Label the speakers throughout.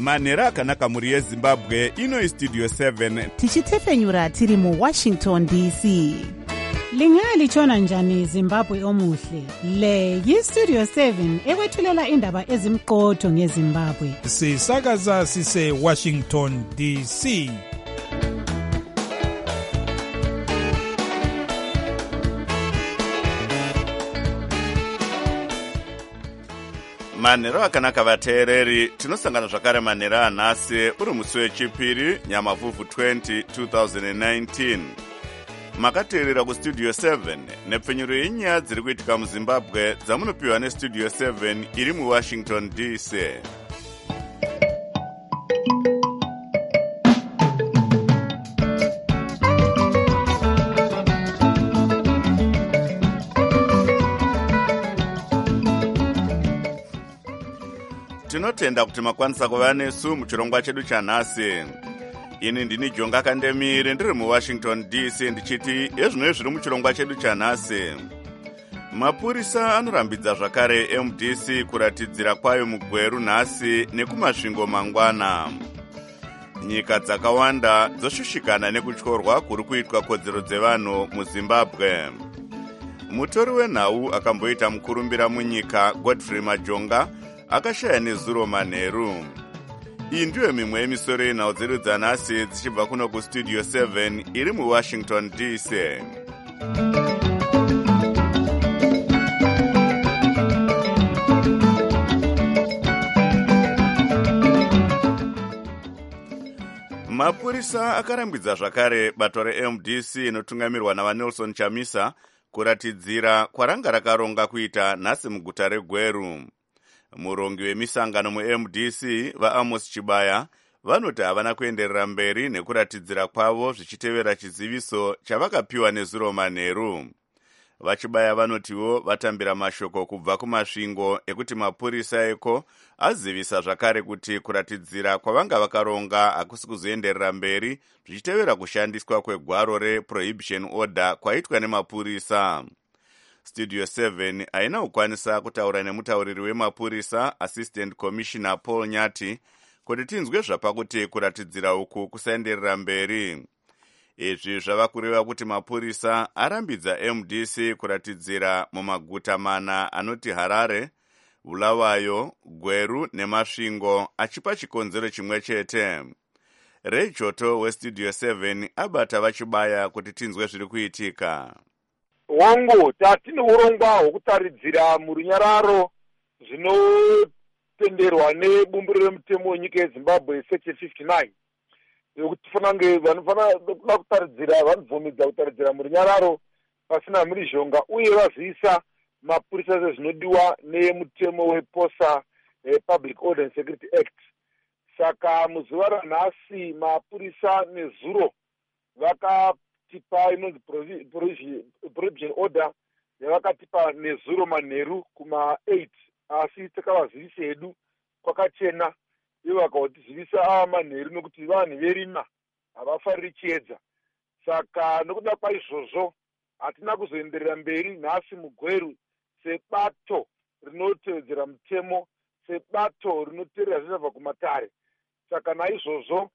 Speaker 1: manhero akanaka mhuri yezimbabwe. Ino Studio 7
Speaker 2: tichitefenyura tiri muWashington DC.
Speaker 3: Lingalitshona njani Zimbabwe omuhle? Le yiStudio 7 ekwethulela indaba ezimqotho ngeZimbabwe.
Speaker 4: Sisakaza sise Washington DC.
Speaker 1: manhero akanaka vateereri, tinosangana zvakare manhero anhasi uri musi wechipiri Nyamavhuvhu 20 2019. Makateerera kuStudio 7 nepfenyuro yenyaya dziri kuitika muZimbabwe dzamunopiwa neStudio 7 iri muWashington DC. Tinotenda kuti makwanisa kuva nesu muchirongwa chedu chanhasi. Ini ndini Jonga Kandemire ndiri muWashington DC ndichiti ezvino zviri muchirongwa chedu chanhasi. Mapurisa anorambidza zvakare MDC kuratidzira kwayo mugweru nhasi nekumasvingo mangwana. Nyika dzakawanda dzoshushikana nekutyorwa kuri kuitwa kodzero dzevanhu muZimbabwe. Mutori wenhau akamboita mukurumbira munyika Godfrey Majonga akashaya nezuro manheru. Iyi ndiyo mimwe yemisoro yenhau dzedu dzanhasi dzichibva kuno kuStudio 7 iri muWashington DC. Mapurisa akarambidza zvakare bato reMDC inotungamirwa navaNelson Chamisa kuratidzira kwaranga rakaronga kuita nhasi muguta reGweru. Murongi wemisangano muMDC vaAmos Chibaya vanoti havana kuenderera mberi nekuratidzira kwavo zvichitevera chiziviso chavakapiwa nezuro manheru. Vachibaya vanotiwo vatambira mashoko kubva kumasvingo ekuti mapurisa eko azivisa zvakare kuti kuratidzira kwavanga vakaronga hakusi kuzoenderera mberi zvichitevera kushandiswa kwegwaro reprohibition order kwaitwa nemapurisa. Studio 7 haina kukwanisa kutaura nemutauriri wemapurisa Assistant Commissioner Paul Nyati kuti tinzwe zvapakuti kuratidzira uku kusaenderera mberi. Izvi zvava kureva kuti mapurisa arambidza MDC kuratidzira mumaguta mana anoti Harare, Bulawayo, Gweru nemasvingo achipa chikonzero chimwe chete. Ray Choto weStudio 7 abata vachibaya kuti tinzwe zviri kuitika.
Speaker 5: Wangu tatine urongwa hwekutaridzira murunyararo zvinotenderwa nebumbiro remutemo wenyika yeZimbabwe section 59 yokuti vanofana kutaridzira vanobvumidza kutaridzira murunyararo pasina mhirizhonga uye vazivisa mapurisa zvinodiwa nemutemo wePOSA Public Order and Security Act. Saka muzuva ranhasi mapurisa nezuro vakatipa inonzi prohibition order yavakatipa nezuro manheru kuma8 asi takavazivisa hedu kwakachena ivo vakatizivisa ava manheru nokuti vanhu verima havafariri chiedza. Saka nokuda kwaizvozvo hatina kuzoenderera mberi nhasi mugweru sebato rinotevedzera mutemo, sebato rinoteerera zvichabva kumatare. Saka naizvozvo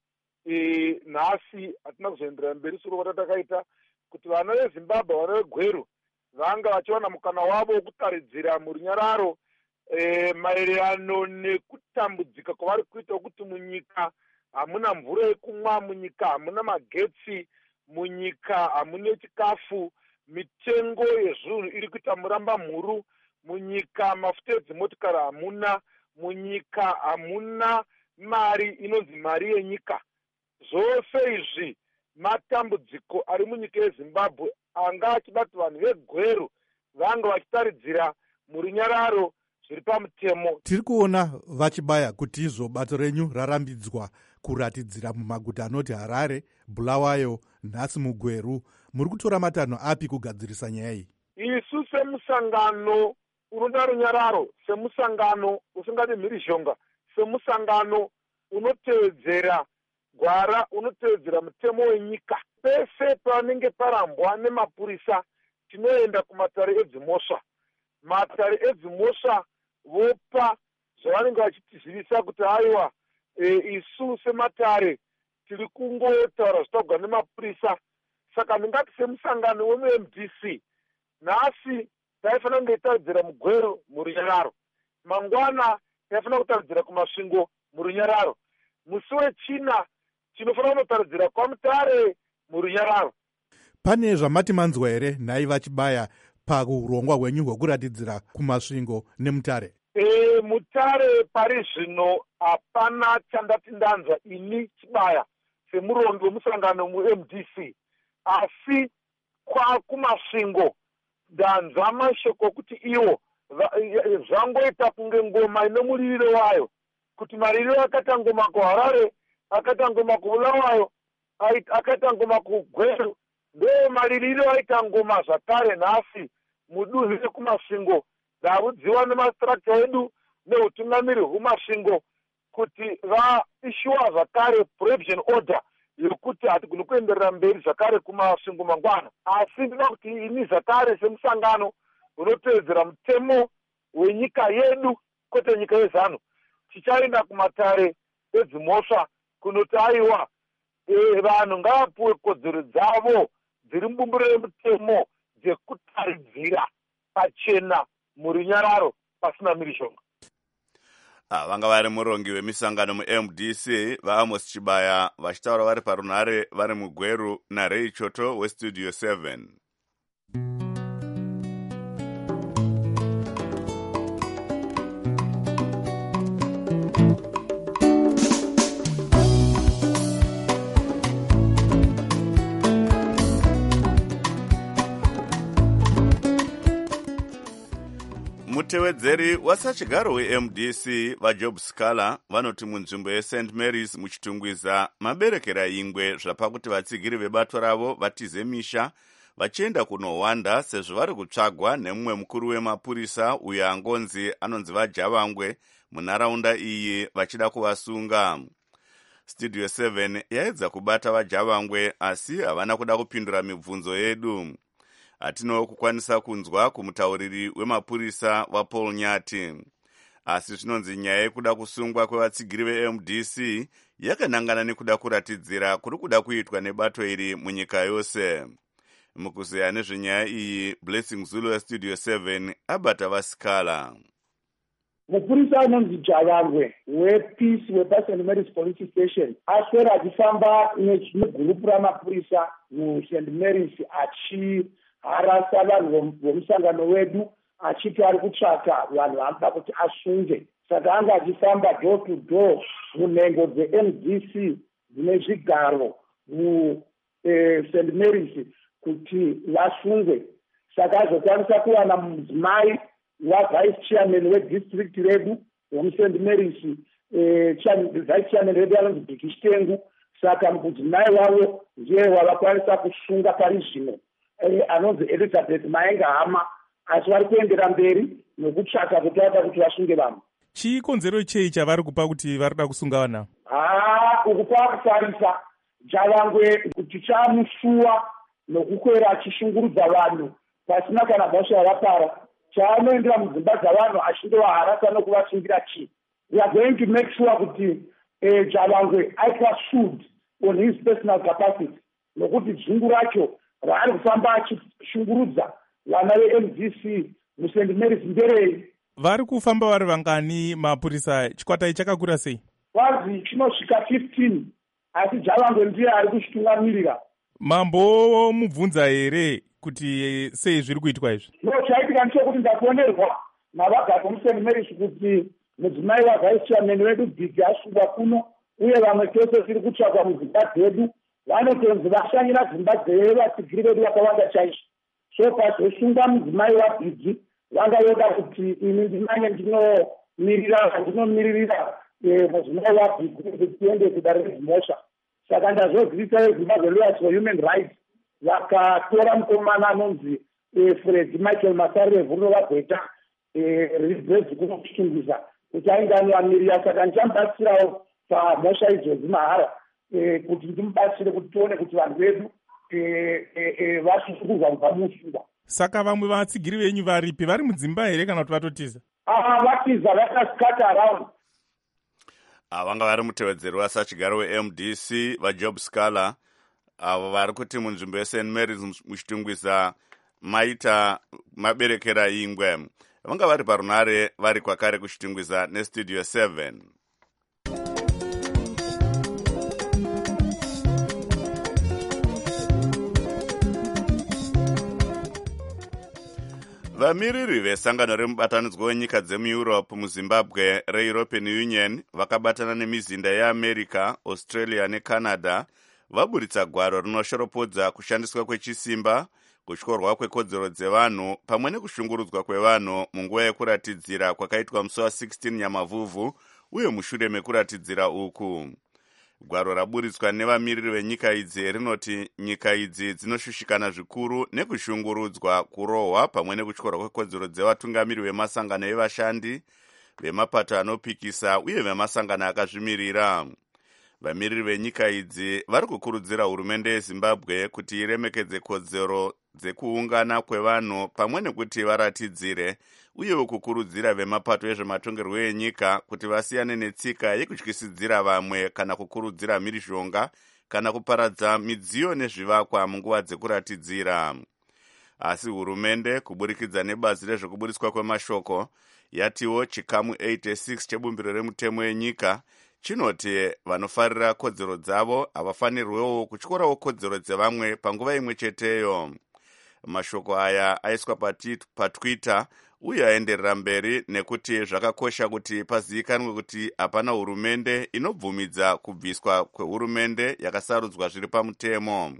Speaker 5: nhasi hatina kuzoenderera mberi soro kwatatakaita kuti vana veZimbabwe, vana veGweru vanga vachiwana mukana wavo wokutaridzira murunyararo maererano nekutambudzika kwavari kuita kuti munyika hamuna mvura yekumwa, munyika hamuna magetsi, munyika hamuna chikafu, mitengo yezvinhu iri kuita muramba mhuru, munyika mafuta edzimotokari hamuna, munyika hamuna mari inonzi mari yenyika. Zvose izvi matambudziko ari munyika yeZimbabwe anga achida kuti vanhu veGweru vanga vachitaridzira murunyararo zviri pamutemo.
Speaker 6: Tiri kuona vachibaya kuti izvo bato renyu rarambidzwa kuratidzira mumaguta anoti Harare, Bulawayo, nhasi muGweru. Muri kutora matanho api kugadzirisa nyaya iyi?
Speaker 5: Isu semusangano unoda runyararo, semusangano usingadi mhirizhonga, semusangano unotevedzera gwara, unotevedzera mutemo wenyika, pese panenge parambwa nemapurisa tinoenda kumatare edzimosva. Matare edzimosva vopa zvavanenge vachitizivisa kuti aiwa isu sematare tiri kungotaura zvitaugwa nemapurisa. Saka ndingati semusangano wemuMDC nhasi taifanira kunge tawedzera mugwero murunyararo, mangwana taifanira kutaridzira kumasvingo murunyararo, musi wechina tinofanira kunotaridzira kwaMutare murunyararo.
Speaker 6: Pane zvamati manzwa here nhai vachibaya paurongwa hwenyu hwekuratidzira kumasvingo neMutare?
Speaker 5: Mutare pari zvino hapana chandati ndanzwa ini Chibaya semurongi wemusangano muMDC, asi kumasvingo ndanzwa mashoko kuti iwo zvangoita kunge ngoma ine muririro wayo, kuti maririro akaita ngoma kuHarare, akaita ngoma kuBulawayo, akaita ngoma kuGweru, ndo maririro aita ngoma zvakare nhasi muduzi rekumasvingo. Ndarudziwa nemastructure edu neutungamiri hwemasvingo kuti vaishuwa zvakare prohibition order yekuti hatigoni kuenderera mberi zvakare kumasvingo mangwana. Asi ndinoda kuti ini zvakare semusangano unotevedzera mutemo wenyika yedu kwete nyika yeZanu tichaenda kumatare edzimhosva kunoti aiwa vanhu ngavapuwe kodzero dzavo dziri mbumbiro yemutemo dzekutaridzira pachena murunyararo pasina mhirizhonga.
Speaker 1: Vanga vari murongi wemisangano muMDC vaAmos Chibaya vachitaura vari parunhare vari muGweru naRay Choto weStudio 7. Mutevedzeri wasachigaro weMDC vaJob Scala vanoti munzvimbo yeSt Mary's muchitungwiza maberekera ingwe zvapakuti vatsigiri vebato ravo vatize misha vachienda kunohwanda sezvo vari kutsvagwa nemumwe mukuru wemapurisa uyo anonzi vaJavangwe munharaunda iyi vachida kuvasunga. Studio 7 yaedza kubata vaJavangwe asi havana kuda kupindura mibvunzo yedu. Hatinowo kukwanisa kunzwa kumutauriri wemapurisa waPaul Nyati. Asi zvinonzi nyaya yekuda kusungwa kwevatsigiri veMDC yakanangana nekuda kuratidzira kuri kuda kuitwa nebato iri munyika yose. Mukuzeya nezvenyaya iyi, Blessing Zulu weStudio 7 abata vaScala.
Speaker 7: Mupurisa anonzi Javangwe wePeace wePast Mary's Police Station aswera achifamba negurupu ramapurisa muSt Mary's harasa vanhu vomusangano wedu achiti ari kutsvaka vanhu vanoda kuti asunge. Saka anga achifamba door to door munhengo dzeMDC dzine zvigaro muSt Mary's kuti vasungwe. Saka azokwanisa kuwana mudzimai wavice chairman wedistrict redu womuSt Mary's, vice chairman redu anonzi Bhikishitengu. Saka mudzimai wavo ndiye wavakwanisa kusunga pari zvino, anonzi Elizabeth Maenga Hama, asi vari kuendera mberi nokutsvaka kuti vada kuti vasunge vanhu.
Speaker 4: Chikonzero chei chavari kupa kuti varida kusunga vanhu?
Speaker 7: Uku kwakutarisa Javangwe kuti chamusuwa nokukwera achishungurudza vanhu pasina kana bhosva ravapara. Chaanoendera mudzimba dzavanhu achindovaharasa nokuvasungira chii. We are going to make sure kuti Javangwe aitwa sued on his personal capacity, nokuti dzungu racho raari kufamba achishungurudza vana veMDC muSt Mary's nderei.
Speaker 4: Vari kufamba vari vangani mapurisa? Chikwata chakakura sei?
Speaker 7: Vazi chinosvika 15, asi Javangwe ndiye ari kuchitungamirira.
Speaker 4: Mambo mubvunza here kuti sei zviri kuitwa izvi?
Speaker 7: No, chaitika ndechekuti ndakuonerwa navagari vomuSt Mary's kuti mudzimai wavice chairman wedu Bhigi asungwa kuno, uye vamwe tose tiri kutsvakwa mudzimba dzedu vanotonzi vashanyira dzimba dzevatsigiri vedu vakawanda chaizvo. So pazosunga mudzimai waBhigi vanga voda kuti ini ndimanye ndinomiririra mudzimai waBhigi kuti tiende kudare redzimhosva. Saka ndazozivisa veZimbabwe Lawyers for Human Rights vakatora mukomana anonzi Fred Michael Masare vhuno vagweta ribhezi kunokushungisa kuti ainge anovamirira. Saka ndichamubatsirawo pamhosva idzodzi mahara kuti ndimubatsire kuti tione kuti vanhu vedu vasungurwa kubva musungwa.
Speaker 4: Saka vamwe vatsigiri venyu varipi? Vari mudzimba here kana kuti vatotiza?
Speaker 7: Vatiza, vakaskata around.
Speaker 1: vanga vari mutevedzeri wasachigaro weMDC vaJob Scala avo vari kuti munzvimbo yeSt Mary's muchitungwiza maita maberekera ingwe. Vanga vari parunare vari kwakare kuchitungwiza nestudio 7. Vamiriri vesangano remubatanidzwa wenyika dzemueurope muzimbabwe reEuropean Union vakabatana nemizinda yeAmerica, Australia neCanada vaburitsa gwaro rinoshoropodza kushandiswa kwechisimba, kutyorwa kwekodzero dzevanhu pamwe nekushungurudzwa kwevanhu munguva yekuratidzira kwakaitwa musi wa16 Nyamavhuvhu uye mushure mekuratidzira uku. Gwaro raburitswa nevamiriri venyika idzi rinoti nyika idzi dzinoshushikana zvikuru nekushungurudzwa, kurohwa pamwe nekutyorwa kwekodzero dzevatungamiri vemasangano evashandi, vemapato anopikisa uye vemasangano akazvimirira. Vamiriri venyika idzi vari kukurudzira hurumende yeZimbabwe kuti iremekedze kodzero dzekuungana kwevanhu pamwe nekuti varatidzire, uyewo kukurudzira vemapato ezvematongerwo enyika kuti vasiyane netsika yekutyisidzira vamwe kana kukurudzira mhirizhonga kana kuparadza midziyo nezvivakwa munguva dzekuratidzira. Asi hurumende kuburikidza nebazi rezvekuburiswa kwemashoko yatiwo chikamu 86 chebumbiro remutemo yenyika chinoti vanofarira kodzero dzavo havafanirwewo kutyorawo kodzero dzevamwe panguva imwe cheteyo. Mashoko aya aiswa paTwitter uye aenderera mberi nekuti zvakakosha kuti pazivikanwe kuti hapana hurumende inobvumidza kubviswa kwehurumende yakasarudzwa zviri pamutemo.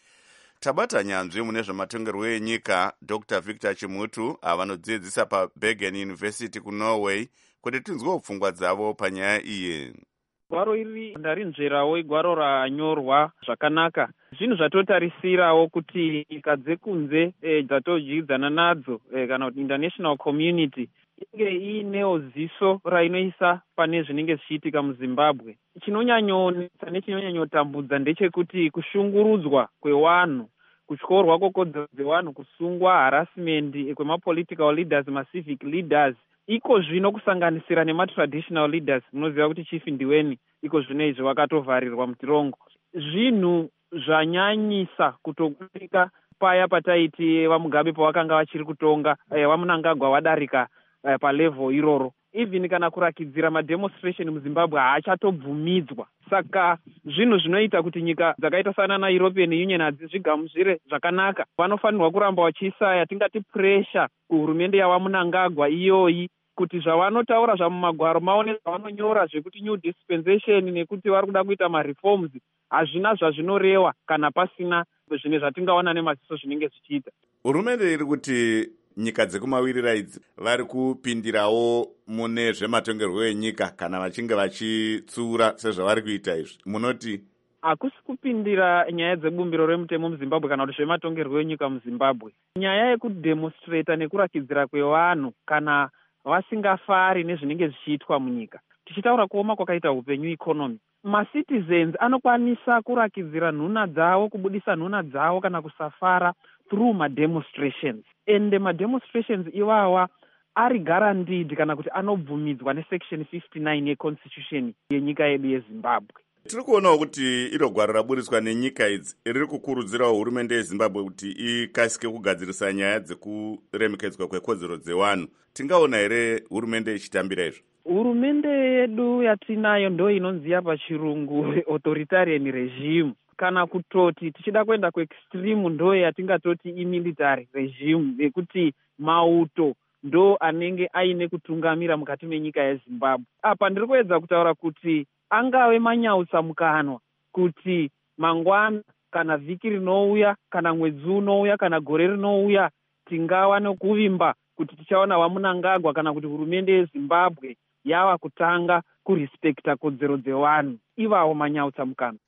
Speaker 1: Tabata nyanzvi mune zvematongerwo enyika Dr. Victor Chimutu avanodzidzisa paBergen University kuNorway kuti tinzwewo pfungwa dzavo panyaya iyi.
Speaker 8: Gwaro iri ndarinzverawo igwaro ranyorwa zvakanaka. Zvinhu zvatotarisirawo kuti nyika dzekunze dzatodyidzana nadzo kana kuti international community inge iinewo ziso rainoisa pane zvinenge zvichiitika muZimbabwe. Chinonyanyoonetsa nechinonyanyotambudza ndechekuti kushungurudzwa kwevanhu, kutyorwa kwekodzero dzevanhu, kusungwa, harassment kwemapolitical leaders, macivic leaders, iko zvino kusanganisira nematraditional leaders, munoziva kuti Chief Ndiweni iko zvino izvi wakatovharirwa mutirongo. Zvinhu zvanyanyisa kutokutika paya pataiti vaMugabe pavakanga vachiri kutonga, vaMnangagwa wadarika palevel iroro. Even kana kurakidzira mademonstration muZimbabwe haachatobvumidzwa. Saka zvinhu zvinoita kuti nyika dzakaita sana naEuropean Union hadzizvigamuchire zvakanaka. Vanofanirwa kuramba vachiisa yatingati pressure kuhurumende yavaMnangagwa iyoyi kuti zvavanotaura zvamumagwaro maone zvavanonyora zvekuti new dispensation nekuti vari kuda kuita mareforms hazvina zvazvinoreva kana pasina zvimwe zvatingaona nemaziso zvinenge zvichiita.
Speaker 1: Hurumende iri kuti nyika dzekumawirira idzi vari kupindirawo mune zvematongerwo enyika kana vachinge vachitsura sezvavari kuita izvi. Munoti
Speaker 8: hakusi kupindira nyaya dzebumbiro remutemo muZimbabwe kana kuti zvematongerwo enyika muZimbabwe. Nyaya yekudemonstrata nekurakidzira kwevanhu kana vasingafari nezvinenge zvichiitwa munyika. Tichitaura kuoma kwakaita upenyu economy, macitizens anokwanisa kurakidzira nhuna dzavo, kubudisa nhuna dzavo kana kusafara through mademonstrations. Ende mademonstrations iwawa ari guaranteed kana kuti anobvumidzwa nesection 59 yeconstitution yenyika yedu yeZimbabwe.
Speaker 1: Tiri kuonawo kuti iro gwaro raburitswa nenyika idzi riri kukurudzirawo hurumende yeZimbabwe kuti ikasike kugadzirisa nyaya dzekuremekedzwa kwekodzero dzevanhu. Tingaona here hurumende ichitambira izvo?
Speaker 8: Hurumende yedu yatinayo ndo inonziya pachirungu authoritarian regime, kana kutoti tichida kuenda kuextreme ndo yatingatoti imilitary regime, yekuti mauto ndo anenge aine kutungamira mukati menyika yeZimbabwe. Apa ndiri kuedza kutaura kuti angave manyautsa mukanwa kuti mangwana kana vhiki rinouya kana mwedzi unouya kana gore rinouya tingava nekuvimba kuti tichaona vaMnangagwa kana kuti hurumende yeZimbabwe yava kutanga kurespekta kodzero dzevanhu. Ivavo manyautsa mukanwa.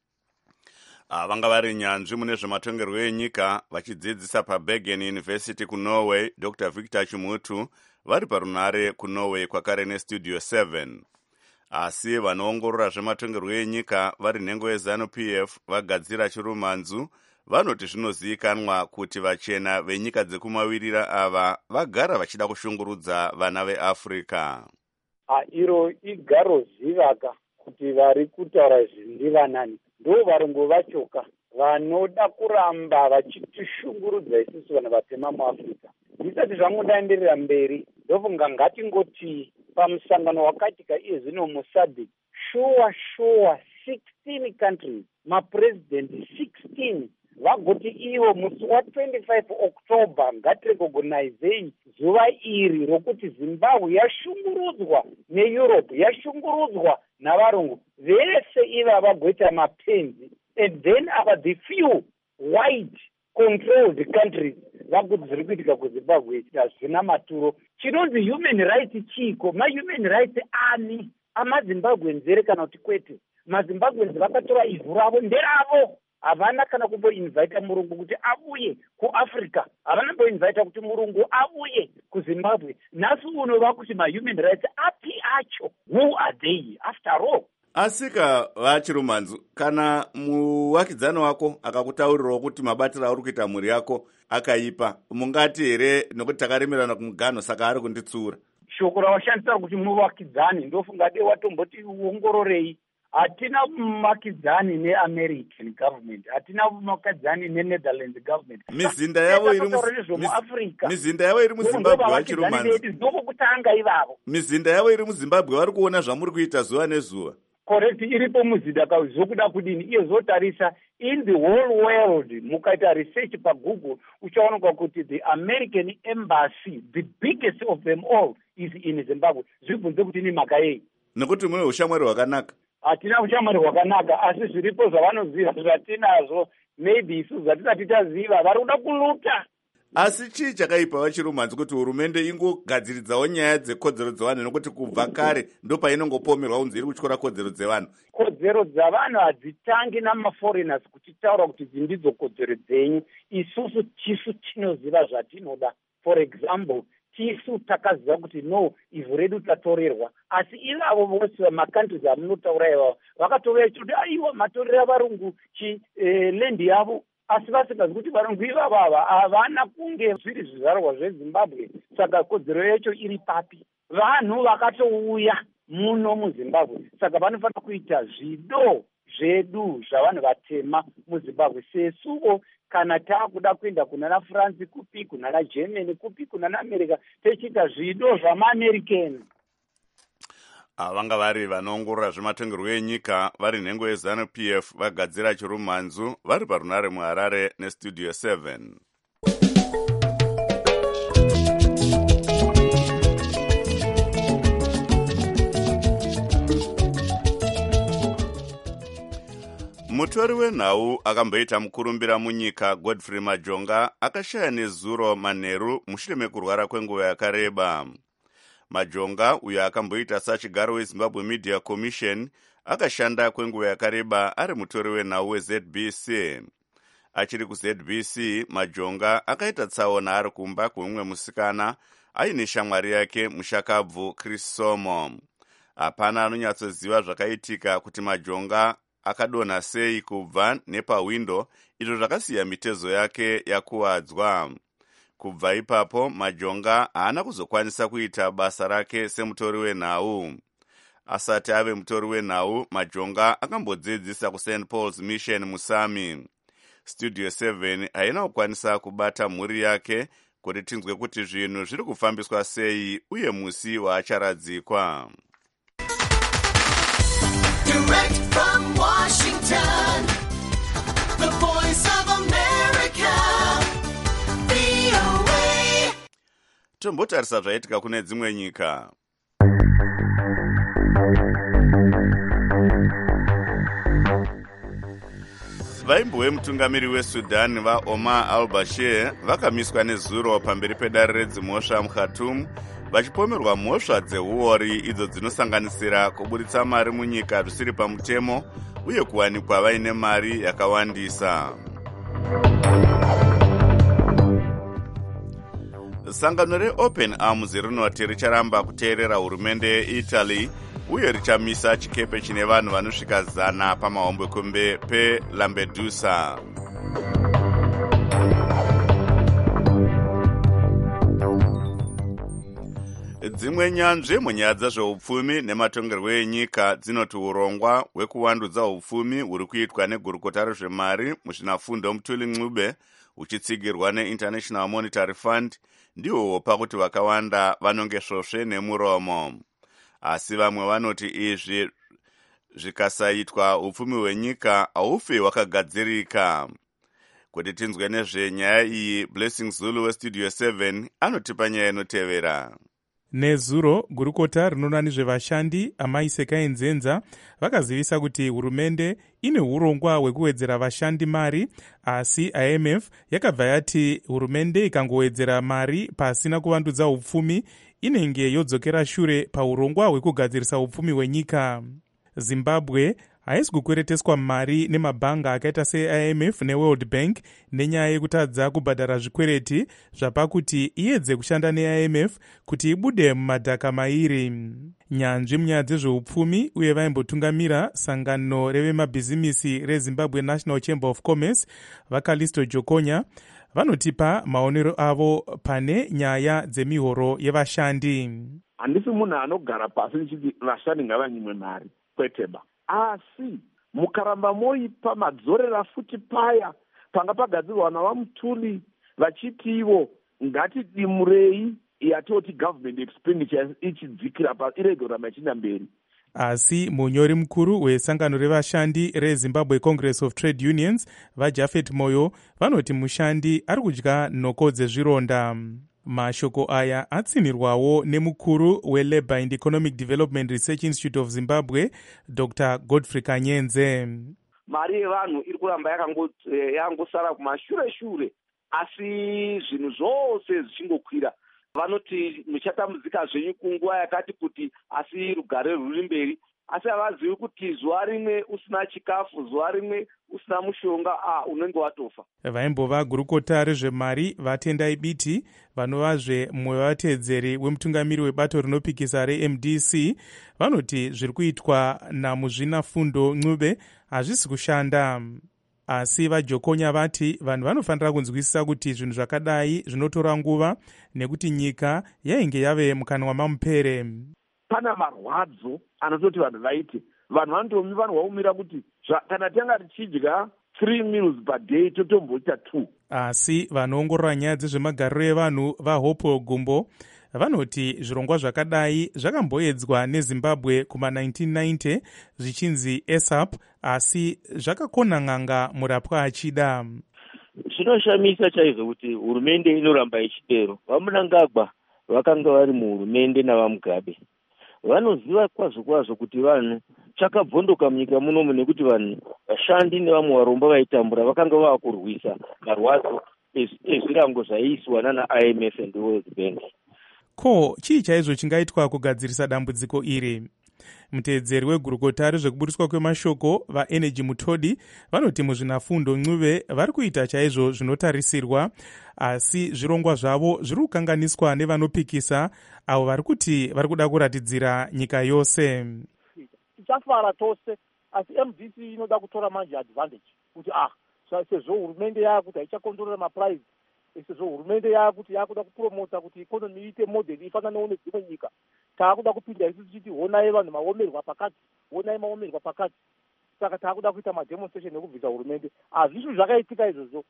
Speaker 1: Vanga vari nyanzvi mune zvematongerwo enyika vachidzidzisa paBergen University kuNorway Dr. Victor Chimutu vari parunare kuNorway kwakare nestudio 7. Asi vanoongorora zvematongerwo enyika vari nhengo yeZANU-PF vagadzira chirumanzu vanoti zvinozivikanwa kuti vachena venyika dzekumawirira ava vagara vachida kushungurudza vana veAfrica.
Speaker 7: Iro igaro zivaka kuti vari kutaura zvinhu ndivanani. Ndo varungu vachoka vanoda kuramba vachitishungurudza isusu vanhu vatema muAfrica. Ndisati zvangu ndaenderera mberi, ndofunga ngatingoti pamusangano wakatika iye zvino muSADC, sure 16 countries, mapresident 16 vagoti ivo musi wa25 October ngatirecognizei zuva iri rokuti Zimbabwe yashungurudzwa neEurope, yashungurudzwa navarungu vese iva vagoita mapenzi. And then about the few white controlled countries vakuti zviri kuitika kuZimbabwe hazvina maturo. Chinonzi human rights chiko, mahuman rights ani amaZimbabweans here kana kuti kwete? MaZimbabweans vakatora ivhu ravo nderavo, havana kana kumboinvita murungu kuti abuye kuAfrica, havana kumboinvita kuti murungu abuye kuZimbabwe. Nhasi uno vakuti mahuman rights api acho? Who are they after all?
Speaker 1: Asika vachirumanzu, kana muwakidzani wako akakutaurirawo kuti mabatiro auri kuita mhuri yako akaipa, mungati here nokuti takaremerana kumugano saka ari kunditsura?
Speaker 7: Shoko rawashandisa kuti muvakidzani, ndofunga de watomboti uongororei. Hatina muvakidzani neAmerican government, hatina muvakidzani neNetherlands government.
Speaker 1: Mizinda yavo iri muZimbabwe vachirumanzu.
Speaker 7: Ndokutanga ivavo.
Speaker 1: Mizinda yavo iri muZimbabwe vari kuona zvamuri kuita zuva nezuva.
Speaker 7: Correct, iripo muzinda zvokuda kudini iyo zotarisa in the whole world. Mukaita research paGoogle uchaoneka kuti the American embassy, the biggest of them all, is in Zimbabwe. Zvibvunze kuti ni mhaka yei?
Speaker 1: Nekuti mune ushamwari hwakanaka.
Speaker 7: Hatina ushamwari hwakanaka, asi zviripo zvavanoziva zvatinazvo, maybe isusu zvatisati taziva vari kuda kuluta.
Speaker 1: Asi chii chakaipa vachirumanzi kuti hurumende ingogadziridzawo nyaya dzekodzero dzevanhu, nokuti kubva kare ndo painongopomerwa kunzi iri kutyora kodzero dzevanhu?
Speaker 7: Kodzero dzavanhu hadzitangi namaforeigners kutitaura kuti idzi ndidzo kodzero dzenyu. Isusu tisu tinoziva zvatinoda. For example, tisu takaziva kuti no, ivhu redu tatorerwa. Asi ivavo vose makantries amunotaura ivavo vakatorera kuti aiwa matorera varungu lendi yavo. Asi vasingazi kuti varungu ivavava havana kunge zviri zvizvarwa zveZimbabwe, saka kodzero yacho iri papi? Vanhu vakatouya muno muZimbabwe, saka vanofanira kuita zvido zvedu zvavanhu vatema muZimbabwe. Sesuvo kana taakuda kuenda kuna naFrance kupi, kuna naGermany kupi, kuna naAmerica, techiita zvido zvamaAmerican.
Speaker 1: Vanga vari vanoongorora zvematongerwo enyika vari nhengo yeZANU-PF vagadzira chirumanzu vari parunare muHarare neStudio 7. Mutori wenhau akamboita mukurumbira munyika Godfrey Majonga akashaya nezuro manheru mushure mekurwara kwenguva yakareba. Majonga, uyo akamboita sachigaro weZimbabwe Media Commission, akashanda kwenguva yakareba ari mutori wenhau weZBC. Achiri kuZBC, Majonga akaita tsaona ari kumba kwemumwe musikana aine shamwari yake mushakabvu Chris Somo. Hapana anonyatsoziva zvakaitika kuti Majonga akadonha sei kubva nepawindo, izvo zvakasiya mitezo yake yakuwadzwa. Kubva ipapo Majonga haana kuzokwanisa kuita basa rake semutori wenhau. Asati ave mutori wenhau, Majonga akambodzidzisa kuSt Paul's Mission muSami. Studio 7 haina kukwanisa kubata mhuri yake kuti tinzwe kuti zvinhu zviri kufambiswa sei uye musi waacharadzikwa.
Speaker 9: Direct from Washington, the voice of America, VOA.
Speaker 1: Tombotarisa zvaitika kune dzimwe nyika. Vaimbo vemutungamiri weSudan vaOmar al-Bashir vakamiswa nezuro pamberi pedare redzimhosva muKhartoum vachipomerwa mhosva dzeuori idzo dzinosanganisira kuburitsa mari munyika zvisiri pamutemo uye kuwanikwa vaine mari yakawandisa. Sangano reOpen Arms rinoti richaramba kuteerera hurumende yeItaly uye richamisa chikepe chine vanhu vanosvika 100 pamahombekombe peLampedusa. Dzimwe nyanzvi munyaya dzezveupfumi nematongerwo enyika dzinoti urongwa hwekuvandudza upfumi huri kuitwa negurukota rezvemari muzvinafundo Mutuli Ncube uchitsigirwa neInternational Monetary Fund ndihwo pakuti vakawanda vanonge svosve nemuromo. Asi vamwe vanoti izvi zvikasaitwa upfumi hwenyika haufi hwakagadzirika. Kuti tinzwe nezvenyaya iyi, Blessing Zulu weStudio 7 anotipa nyaya inotevera.
Speaker 4: Nezuro, gurukota rinoona nezvevashandi Amai Sekai Nzenza vakazivisa kuti hurumende ine urongwa hwekuwedzera vashandi mari, asi IMF yakabva yati hurumende ikangowedzera mari pasina kuvandudza upfumi inenge yodzokera shure paurongwa hwekugadzirisa upfumi hwenyika. Zimbabwe haisi kukwereteswa mari nemabhanga akaita seIMF neWorld Bank nenyaya yekutadza kubhadhara zvikwereti zvapakuti iyedze kushanda neIMF kuti ibude mumadhaka mairi. Nyanzvi munyaya dzezveupfumi uye vaimbotungamira sangano revemabhizimisi reZimbabwe National Chamber of Commerce vaKalisto Jokonya vanotipa maonero avo pane nyaya dzemihoro yevashandi.
Speaker 5: Handisi munhu anogara pasi ndichiti vashandi ngavanyimwe mari, kweteba. Asi mukaramba moipa madzorera futi paya panga pagadzirwa navaMutuli vachiti ivo ngatidimurei yatoti government expenditure ichidzikira irege kuramba ichienda mberi.
Speaker 4: Asi munyori mukuru wesangano revashandi reZimbabwe Congress of Trade Unions vaJafet Moyo vanoti mushandi ari kudya nhoko dzezvironda. Mashoko aya atsinirwawo nemukuru weLabour and Economic Development Research Institute of Zimbabwe, Dr. Godfrey Kanyenze.
Speaker 10: Mari yevanhu iri kuramba yakangosara kumashure-shure, asi zvinhu zvose zvichingokwira. Vanoti muchatambudzika zvenyu kunguva yakati kuti asi rugare rwuri mberi, asi havazivi kuti zuva rimwe usina chikafu, zuva rimwe usina mushonga, unenge watofa.
Speaker 4: Vaimbova gurukota rezvemari vaTendai Biti vanovazve mumwe wevatedzeri wemutungamiri webato rinopikisa reMDC vanoti zviri kuitwa namuzvinafundo Ncube hazvisi kushanda. Asi vaJokonya vati vanhu vanofanira kunzwisisa kuti zvinhu zvakadai zvinotora nguva nekuti nyika yainge yave mukanwa mamupere.
Speaker 5: Pana marwadzo anototi vanhu vaite. Vanhu vanotomi vanowaumira kuti kana tanga tichidya 3 meals per day totomboita 2.
Speaker 4: Asi vanoongorora nyaya dzezvemagariro evanhu vaHopo Gumbo vanoti zvirongwa zvakadai zvakamboedzwa neZimbabwe kuma1990 zvichinzi ASAP, asi zvakakona n'anga murapwa achida.
Speaker 11: Zvinoshamisa chaizvo kuti hurumende inoramba ichitero. Vamunangagwa vakanga vari muhurumende navaMugabe vanoziva kwazvo kuti vanhu chakabvondoka munyika munomu nekuti vanhu vashandi nevamwe varomba vaitambura vakanga vakurwisa marwadzo ezvirango zvaiiswa nanaIMF and World Bank.
Speaker 4: Ko chii chaizvo chingaitwa kugadzirisa dambudziko iri? Mutedzeri wegurukota rezvekuburiswa kwemashoko vaEnergy Mutodi vanoti muzvinafundo Ncube vari kuita chaizvo zvinotarisirwa, asi zvirongwa zvavo zviri kukanganiswa nevanopikisa avo vari kuti vari kuda kuratidzira nyika yose.
Speaker 12: Tichafara tose, asi MDC inoda kutora manje advantage kuti sezvo hurumende yakuti haichakontrolera maprice, sezvo hurumende yakuti yakuda kupromota kuti ikonomi iite model ifanane nedzimwe nyika, taakuda kupinda isi tichiti honai vanhu maomerwa pakati, honai maomerwa pakati. Saka taakuda kuita mademonstration ekubvisa hurumende. Hazvizvo zvakaitika izvozvo.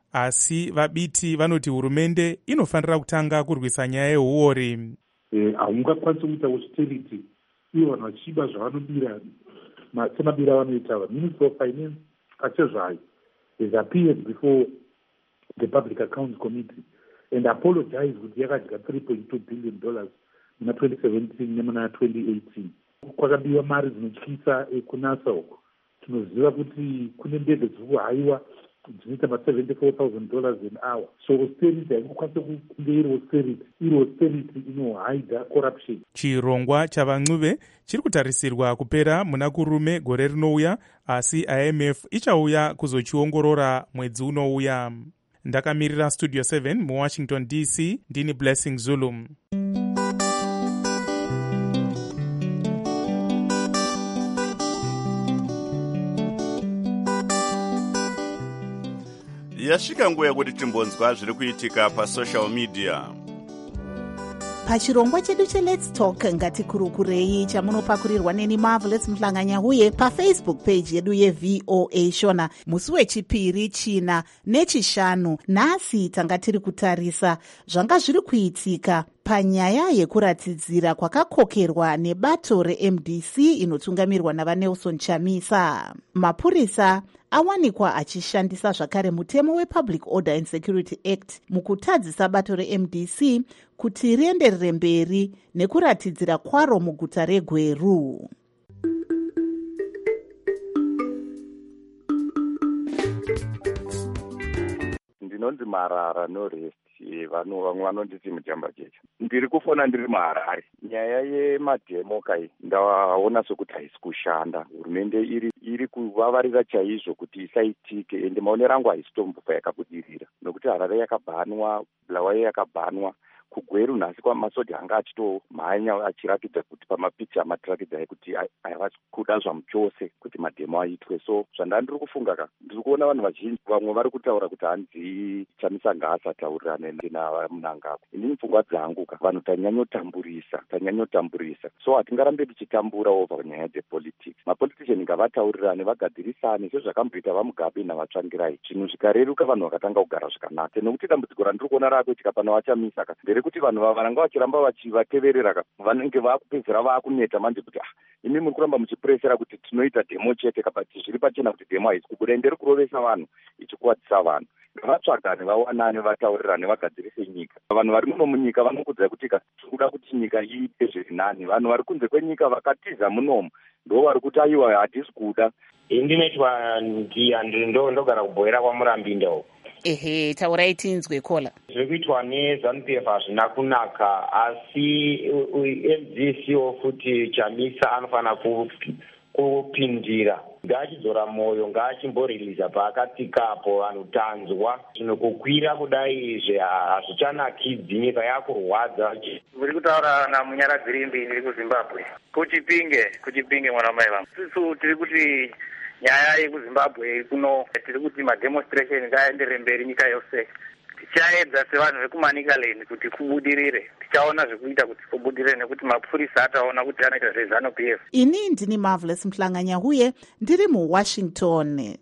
Speaker 4: Asi vabiti vanoti hurumende inofanira kutanga kurwisa nyaya yehuori.
Speaker 13: Haungakwanisi kuita austerity ivo vanhu vachiba zvavanobira semabira avanoita. Minister of Finance Kachezvayo has appeared before the Public Accounts Committee and apologized kuti yakadya $3.2 billion muna 2017 nemuna 2018. Kwakabiwa mari dzinotyisa kunasa uko. Tinoziva kuti kune ndege dziri kuhaiwa dzinoita $74,000 an hour. So austerity haikukwanisa kunge iri austerity inohide corruption.
Speaker 4: Chirongwa chavaNcube chiri kutarisirwa kupera muna kurume gore rinouya, asi IMF ichauya kuzochiongorora mwedzi unouya. Ndakamirira Studio 7 muWashington DC, ndini Blessing Zulu.
Speaker 1: Yasvika nguva yekuti timbonzwa zviri kuitika pasocial media.
Speaker 2: pachirongwa chedu cheLet's Talk ngatikurukurei chamunopakurirwa neni Marvelous Mhlanganya pafacebook page yedu yeVOA Shona musi wechipiri, china nechishanu. Nhasi tanga tiri kutarisa zvanga zviri kuitika panyaya yekuratidzira kwakakokerwa nebato reMDC inotungamirwa navaNelson Chamisa. Mapurisa awanikwa achishandisa zvakare mutemo wePublic Order and Security Act mukutadzisa bato reMDC kuti rienderere mberi nekuratidzira kwaro muguta reGweru.
Speaker 14: Ndinonzi Marara Noresti, vamwe vanonditi Mujambajecha. Ndiri kufona ndiri muHarare. Nyaya yemadhemo kai ndaona sokuti haisi kushanda. Hurumende iri kuvavarira chaizvo kuti isaitike, ende maonero angu haisi tombofa yakabudirira. Nokuti Harare yakabhanwa, Bulawayo yakabhanwa. KuGweru nhasi masodha anga achitomhanya achiratidza kuti pamapicha amatiratidza kuti havasi kuda zvamuchose kuti madhemo aitwe. So zvandandiri kufunga ndiri kuona vanhu vazhinji vamwe vari kutaura kuti hanzi Chamisa ngaasataurirane naMnangagwa. Inini pfungwa dzangu vanhu tanyanyotamburisa. So hatingarambe tichitamburawo panyaya dzepolitics. Mapolitician ngavataurirane, vagadzirisane sezvakamboita vaMugabe navatsvangirai. Zvinhu zvikareruka vanhu vakatanga kugara zvakanaka. Nokuti dambudziko randiri kuona rakuitika pana vaChamisa nderekuti vanhu vanenge vachiramba vachivateverera vanenge vakupedzera vakuneta manje kuti imi muri kuramba muchipuresera kuti tinoita demo chete kapati zviri pachena kuti demo haisi kubuda. Nderi kurovesa vanhu ichikuwadzisa vanhu. Ngavatsvagane, vawanane, vataurirane, vagadzirise nyika. Vanhu vari muno munyika vanokudzai kuti tinoda kuti nyika iite zviri nani. Vanhu vari kunze kwenyika vakatiza munomu ndo vari kuti aiwa hatisi kuda.
Speaker 15: Indinoitwa ndogara kubhoera kwaMurambinda uko.
Speaker 2: Ehe, taurai tinzwe kola.
Speaker 15: Zviri kuitwa neZANU-PF hazvina kunaka, asi MDC futi Chamisa anofana kupindira. Ngaachidzora moyo, ngaachimboriliza paakatikapo vanhu tanzwa. Zvino kukwira kudai hazvichanakidzi, nyika yakurwadza.
Speaker 16: Uri kutaura naMunyaradzirimbi, ndiri kuZimbabwe. Kuchipinge mwana mai vangu. Sisu tiri kuti nyaya yekuZimbabwe kuno tiri kuti mademonstration ngaenderere mberi nyika yose. Tichaedza sevanhu vekuManicaland kuti kubudirire. Tichaona zvekuita kuti kubudirire nekuti mapurisa ataona kuti anoita zveZANU-PF.
Speaker 2: Ini ndini Marvelous Mhlanganya ndiri muWashington.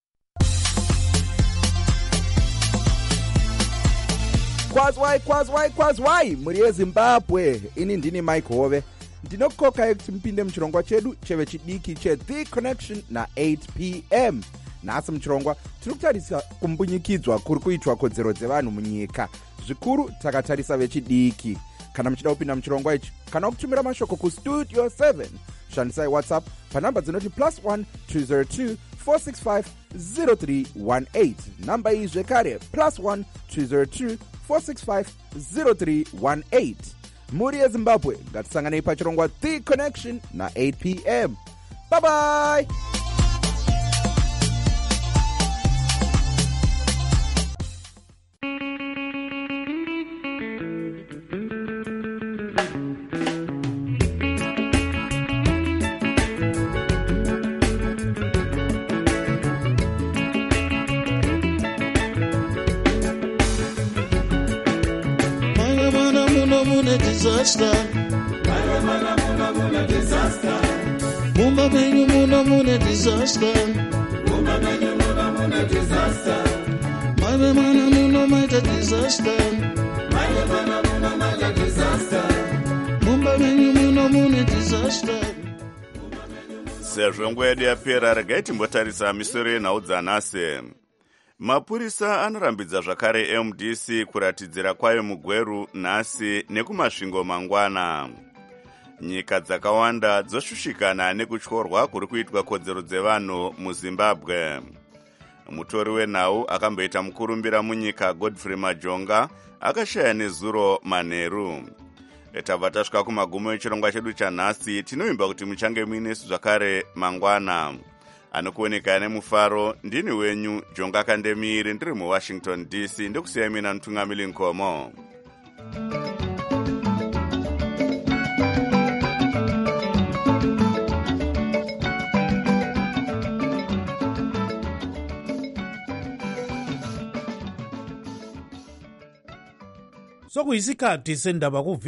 Speaker 17: Kwazwai muri yeZimbabwe. Ini ndini Mike Hove. Ndinokokai kuti mpinde muchirongwa chedu chevechidiki cheThe Connection na8 p.m. Nhasi muchirongwa tiri kutarisa kumbunyikidzwa kuri kuitwa kodzero dzevanhu munyika. Zvikuru takatarisa vechidiki. Kana muchida kupinda muchirongwa ichi kana kutumira mashoko kustudio 7 shandisai WhatsApp panhamba dzinoti +1 202 465 0318. Namba iyi zvekare +1 202 465 0318. Muri yeZimbabwe ngatisanganei pachirongwa The Connection na8 p.m. Bye bye.
Speaker 9: Disaster. Mumba menyu muna disaster. Mumba menyu muna disaster. Maibe mana muna maita disaster. Maibe mana muna maita disaster. Mumba menyu muna disaster.
Speaker 1: Sezvo nguva yedu yapera, regai timbotarisa misoro yenhau dzanhasi. Mapurisa anorambidza zvakare MDC kuratidzira kwayo muGweru nhasi nekumasvingo mangwana. Nyika dzakawanda dzoshushikana nekutyorwa kuri kuitwa kodzero dzevanhu muZimbabwe. Mutori wenhau akamboita mukurumbira munyika Godfrey Majonga akashaya nezuro manheru. Tabva tasvika kumagumo echirongwa chedu chanhasi. Tinovimba kuti muchange muinesu zvakare mangwana. Anokuoneka nemufaro, ndini wenyu Jonga Kandemiri, ndiri muWashington DC. Ndokusiyai mina Ntungamili Nkomo.
Speaker 18: Sokuyisikhathi sendaba